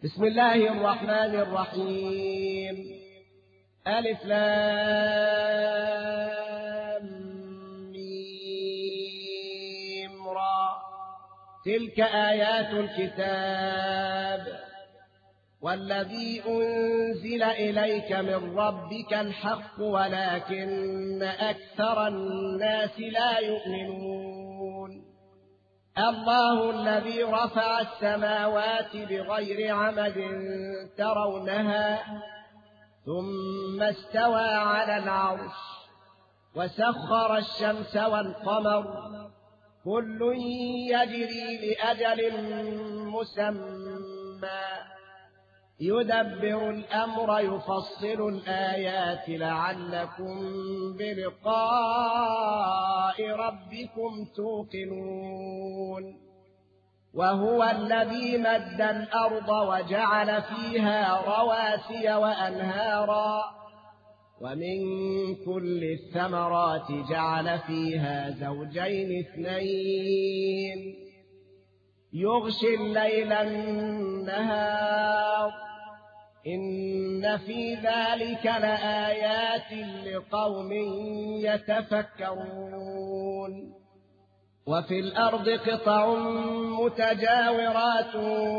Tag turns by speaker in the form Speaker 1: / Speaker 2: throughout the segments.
Speaker 1: بسم الله الرحمن الرحيم. ألف لام ميم را. تلك آيات الكتاب والذي أنزل إليك من ربك الحق ولكن أكثر الناس لا يؤمنون. الله الذي رفع السماوات بغير عمد ترونها ثم استوى على العرش وسخر الشمس والقمر كل يجري لأجل مسمى يدبر الأمر يفصل الآيات لعلكم بلقاء ربكم توقنون. وهو الذي مد الأرض وجعل فيها رواسي وأنهارا ومن كل الثمرات جعل فيها زوجين اثنين يغشي الليل النهار إن في ذلك لآيات لقوم يتفكرون. وفي الأرض قطع متجاورات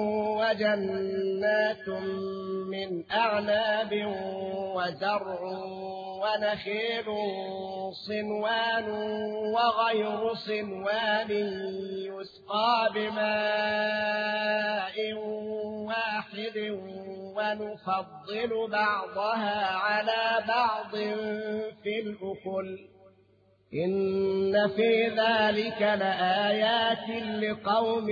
Speaker 1: وجنات من أعناب وزرع ونخيل صنوان وغير صنوان يسقى بماء واحد ونفضل بعضها على بعض في الأكل إن في ذلك لآيات لقوم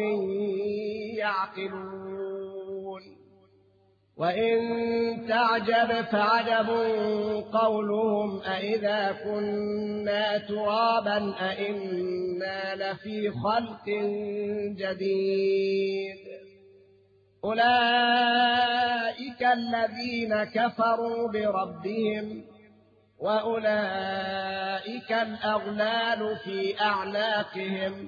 Speaker 1: يعقلون. وإن تعجب فعجب قولهم أإذا كنا ترابا أإنا لفي خلق جديد. أولئك الذين كفروا بربهم وأولئك الأغلال في أعناقهم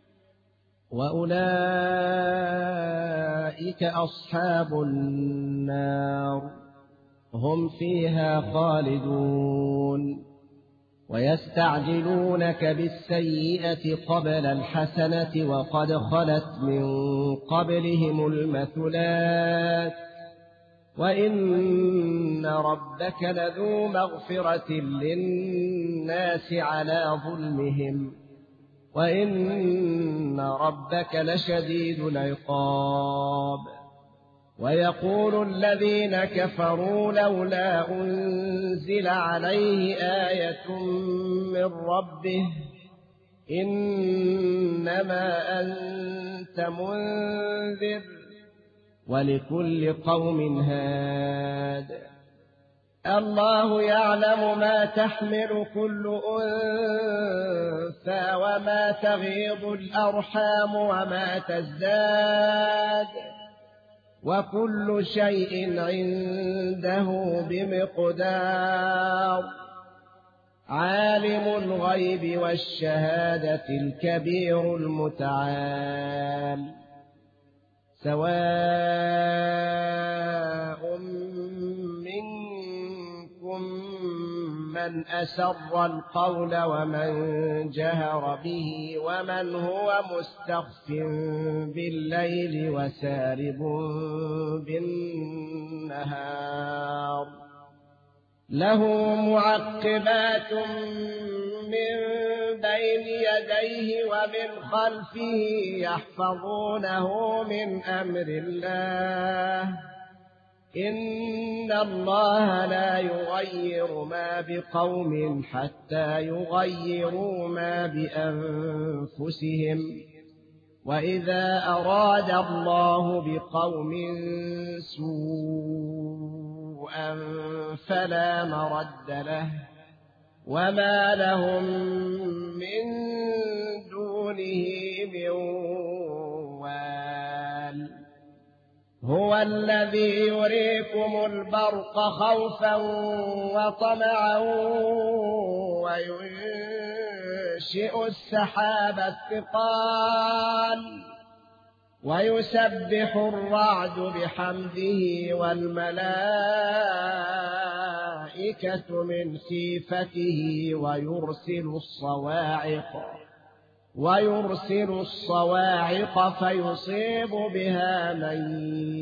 Speaker 1: وأولئك أصحاب النار هم فيها خالدون. ويستعجلونك بالسيئة قبل الحسنة وقد خلت من قبلهم المثلات وإن ربك لذو مغفرة للناس على ظلمهم وإن ربك لشديد العقاب. ويقول الذين كفروا لولا أنزل عليه آية من ربه إنما أنت منذر ولكل قوم هاد. الله يعلم ما تحمل كل أنثى وما تغيض الأرحام وما تزداد وكل شيء عنده بمقدار. عالم الغيب والشهادة الكبير المتعال. سواء منكم من أسر القول ومن جهر به ومن هو مستخف بالليل وسارب بالنهار. له معقبات من بين يديه ومن خلفه يحفظونه من أمر الله إن الله لا يغير ما بقوم حتى يغيروا ما بأنفسهم وإذا أراد الله بقوم سوءا فلا مرد له وما لهم من دونه من وال. هو الذي يريكم البرق خوفا وطمعا وينشئ السحاب الثقال ويسبح الرعد بحمده والملائكة من خيفته ويرسل الصواعق فيصيب بها من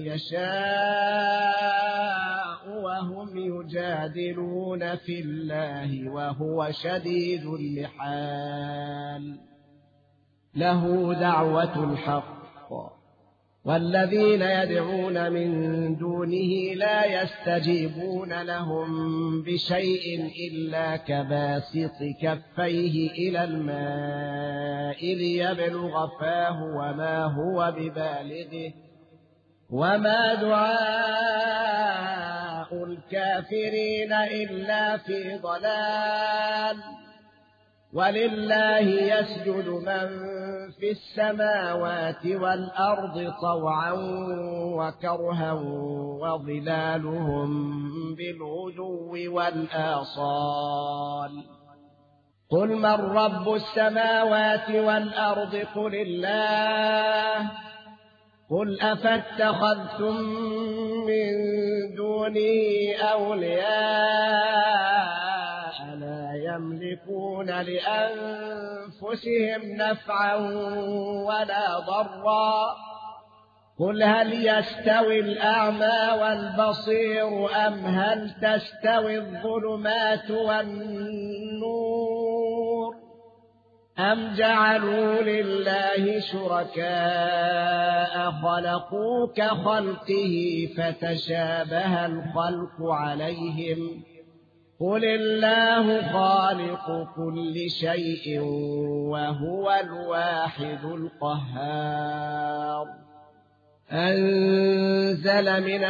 Speaker 1: يشاء وهم يجادلون في الله وهو شديد المحال. له دعوة الحق والذين يدعون من دونه لا يستجيبون لهم بشيء إلا كباسط كفيه إلى الماء ليبلغ فاه وما هو ببالغه وما دعاء الكافرين إلا في ضلال. ولله يسجد من في السماوات والأرض طوعا وكرها وظلالهم بالغدو والآصال. قل من رب السماوات والأرض قل الله. قل أفاتخذتم من دونه أولياء لا يملكون لأنفسهم نفعا ولا ضرا. قل هل يستوي الأعمى والبصير أم هل تستوي الظلمات والنور أم جعلوا لله شركاء خلقوا كخلقه فتشابه الخلق عليهم. قل الله خالق كل شيء وهو الواحد القهار. أنزل من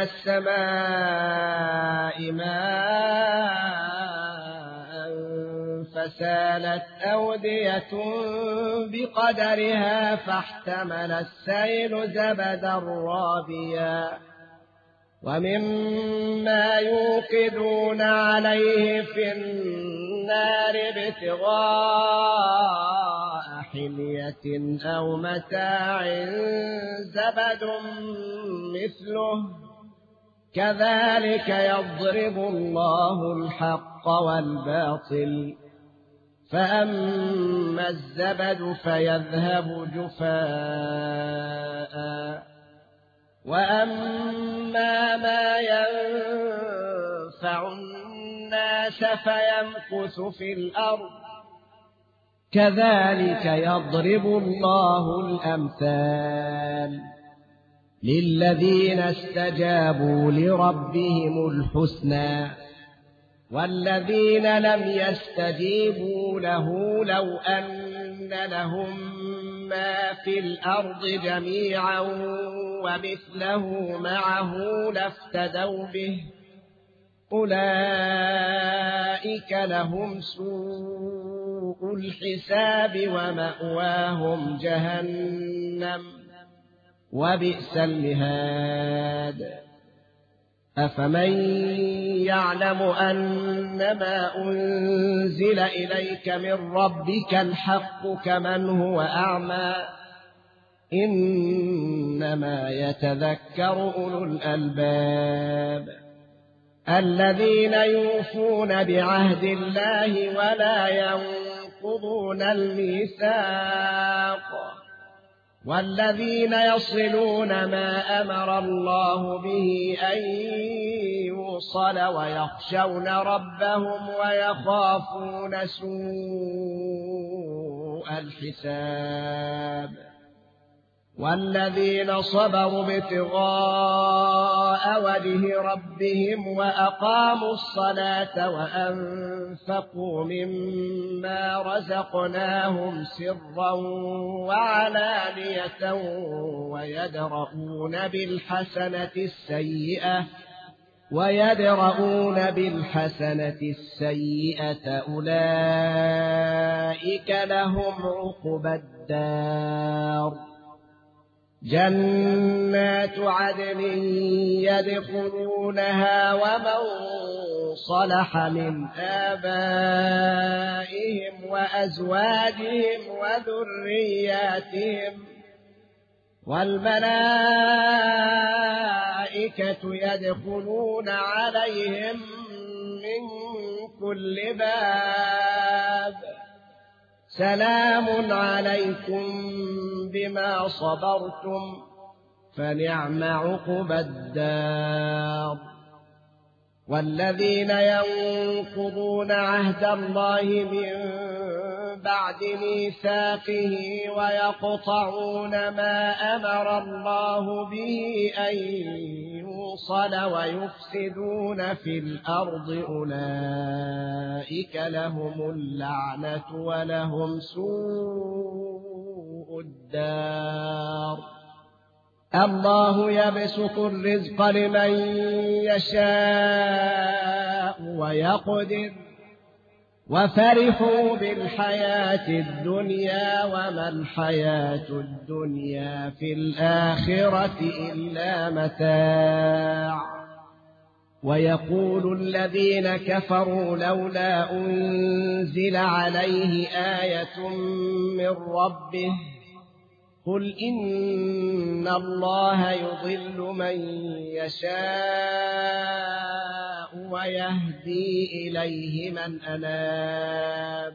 Speaker 1: السماء ماء فسالت أودية بقدرها فاحتمل السيل زبدا رابيا ومما يوقدون عليه في النار ابتغاء حلية أو متاع زبد مثله كذلك يضرب الله الحق والباطل. فأما الزبد فيذهب جفاء وأما ما ينفع الناس فيمكث في الأرض كذلك يضرب الله الأمثال. للذين استجابوا لربهم الحسنى والذين لم يستجيبوا له لو أن لهم ما في الأرض جميعا ومثله معه لافتدوا به أولئك لهم سوء الحساب ومأواهم جهنم وبئس المهاد. أفمن يعلم أنما أنزل إليك من ربك الحق كمن هو أعمى إنما يتذكر أولو الألباب الذين يوفون بعهد الله ولا ينقضون الميثاق والذين يصلون ما أمر الله به أن يوصل ويخشون ربهم ويخافون سوء الحساب. والذين صبروا ابتغاء وجه ربهم وأقاموا الصلاة وأنفقوا مما رزقناهم سرا وعلانية ويدرؤون بالحسنة السيئة أولئك لهم عقبى الدار. جنات عدن يدخلونها ومن صلح من آبائهم وأزواجهم وذرياتهم والملائكة يدخلون عليهم من كل باب سلام عليكم بما صبرتم فنعم عقبى الدار. والذين ينقضون عهد الله من بعد ميثاقه ويقطعون ما أمر الله به أن يوصل ويفسدون في الأرض أولئك لهم اللعنة ولهم سوء الدار. الله يبسط الرزق لمن يشاء ويقدر وفرحوا بالحياة الدنيا وما الحياة الدنيا في الآخرة إلا متاع. ويقول الذين كفروا لولا أنزل عليه آية من ربه قل إن الله يضل من يشاء ويهدي إليه من أناب.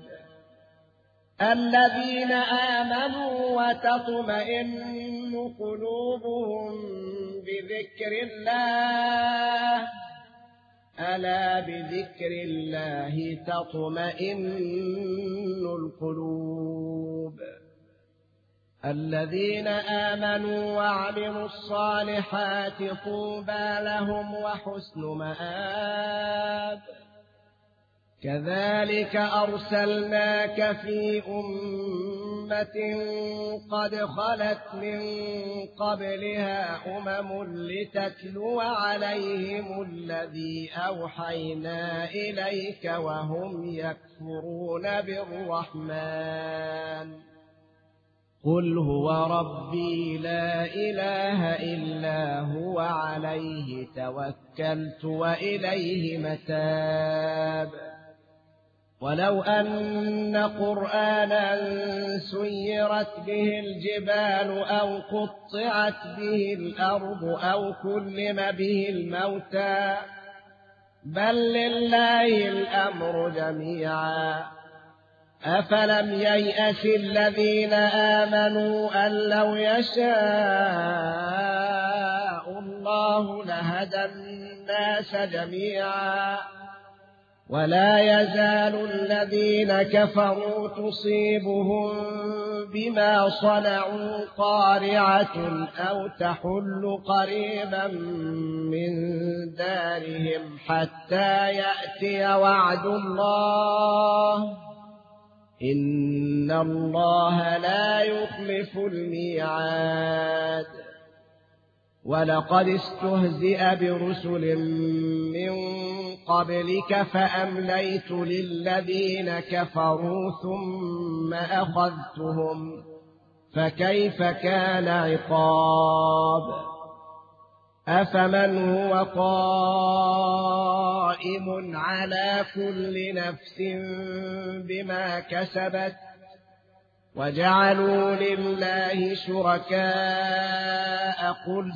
Speaker 1: الذين آمنوا وتطمئن قلوبهم بذكر الله ألا بذكر الله تطمئن القلوب. الذين آمنوا وعملوا الصالحات طوبى لهم وحسن مآب. كذلك أرسلناك في أمة قد خلت من قبلها لتتلو عليهم الذي أوحينا إليك وهم يكفرون بالرحمن قل هو ربي لا إله إلا هو عليه توكلت وإليه متاب. ولو أن قرآنا سيرت به الجبال أو قطعت به الأرض أو كلم به الموتى بل لله الأمر جميعا أفلم ييأس الذين آمنوا أن لو يشاء الله لهدى الناس جميعا ولا يزال الذين كفروا تصيبهم بما صنعوا قارعة أو تحل قريبا من دارهم حتى يأتي وعد الله إن الله لا يخلف الميعاد. ولقد استهزئ برسل من قبلك فأمليت للذين كفروا ثم أخذتهم فكيف كان عقاب. أفمن هو قائم على كل نفس بما كسبت وجعلوا لله شركاء قل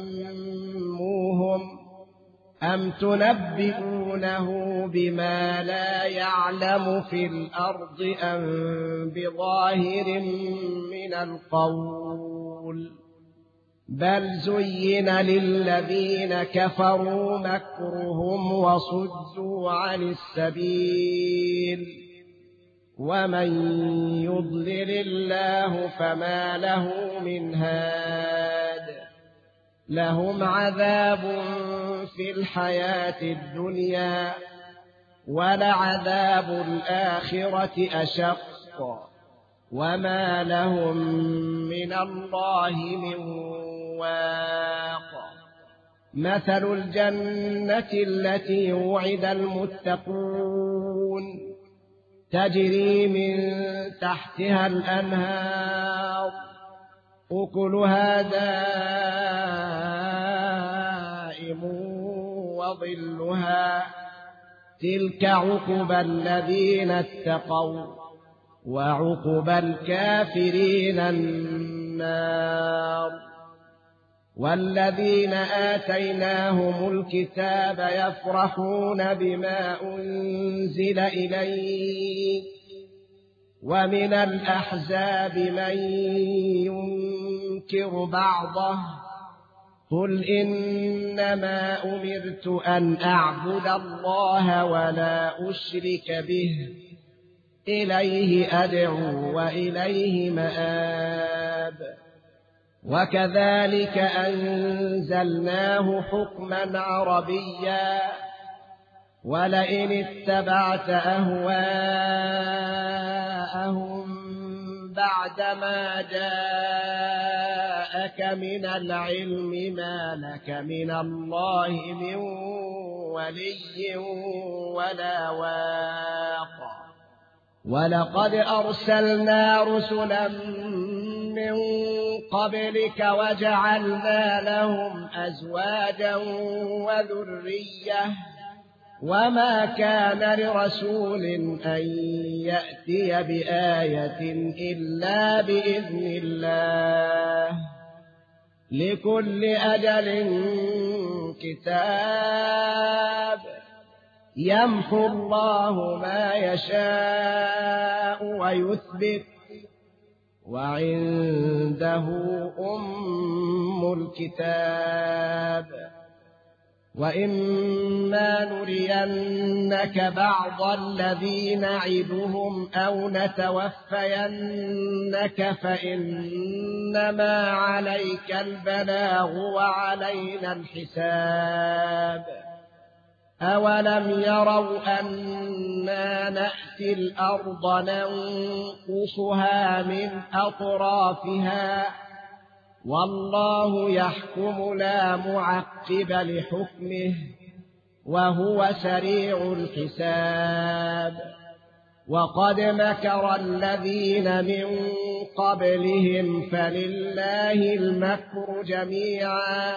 Speaker 1: سموهم أم تنبئونه بما لا يعلم في الأرض أم بظاهر من القول بل زين للذين كفروا مكرهم وصدوا عن السبيل ومن يضلل الله فما له من هاد. لهم عذاب في الحياة الدنيا ولعذاب الآخرة أشق وما لهم من الله من واق. مثل الجنة التي وعد المتقون تجري من تحتها الأنهار أكلها دائم وظلها تلك عقبى الذين اتقوا وعقبى الكافرين النار والذين آتيناهم الكتاب يفرحون بما أنزل إليك ومن الأحزاب من ينكر بعضه قل إنما أمرت أن أعبد الله ولا أشرك به إليه أدعو وإليه مآب وكذلك أنزلناه حكما عربيا ولئن اتبعت أهواءهم بعدما جاءك من العلم ما لك من الله من ولي ولا واق ولقد أرسلنا رسلا من قبلك وجعلنا لهم أزواجا وذرية وما كان لرسول أن يأتي بآية إلا بإذن الله لكل أجل كتاب يمحو الله ما يشاء ويثبت وعنده أم الكتاب وإما نرينك بعض الذي نعدهم أو نتوفينك فإنما عليك البلاغ وعلينا الحساب أولم يروا أنا نأتي الأرض ننقصها من أطرافها والله يحكم لا معقب لحكمه وهو سريع الحساب وقد مكر الذين من قبلهم فلله المكر جميعا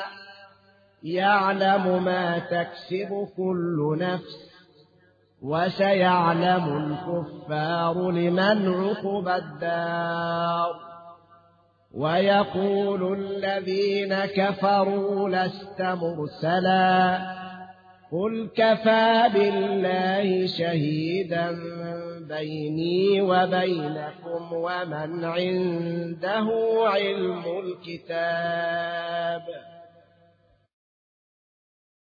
Speaker 1: يعلم ما تكسب كل نفس وسيعلم الكفار لمن عقبى الدار ويقول الذين كفروا لست مرسلا قل كفى بالله شهيدا بيني وبينكم ومن عنده علم الكتاب